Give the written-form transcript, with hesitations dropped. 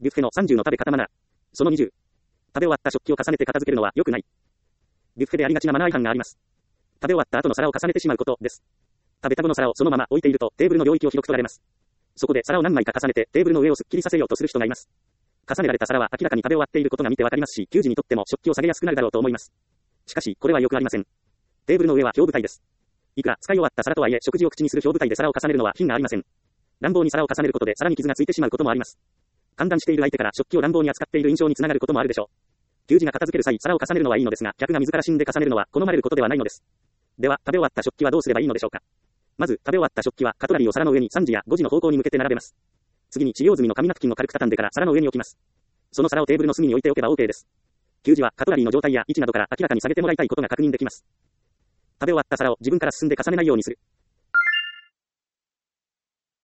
ビュッフェの30の食べ方マナー。その20。食べ終わった食器を重ねて片付けるのは良くない。ビュッフェでありがちなマナー違反があります。食べ終わった後の皿を重ねてしまうことです。食べた後の皿をそのまま置いているとテーブルの領域を広く取られます。そこで皿を何枚か重ねてテーブルの上をすっきりさせようとする人がいます。重ねられた皿は明らかに食べ終わっていることが見てわかりますし、給仕にとっても食器を下げやすくなるだろうと思います。しかし、これはよくありません。テーブルの上は表舞台です。いくら使い終わった皿とはいえ、食事を口にする表舞台で皿を重ねるのは品がありません。乱暴に皿を重ねることで皿に傷がついてしまうこともあります。歓談している相手から食器を乱暴に扱っている印象につながることもあるでしょう。給仕が片付ける際、皿を重ねるのはいいのですが、客が自ら死んで重ねるのは好まれることではないのです。では、食べ終わった食器はどうすればいいのでしょうか。まず、食べ終わった食器はカトラリーを皿の上に3時や5時の方向に向けて並べます。次に使用済みの紙ナプキンを軽く畳んでから皿の上に置きます。その皿をテーブルの隅に置いておけば OK です。給仕はカトラリーの状態や位置などから明らかに下げてもらいたいことが確認できます。食べ終わった皿を自分から進んで重ねないようにする。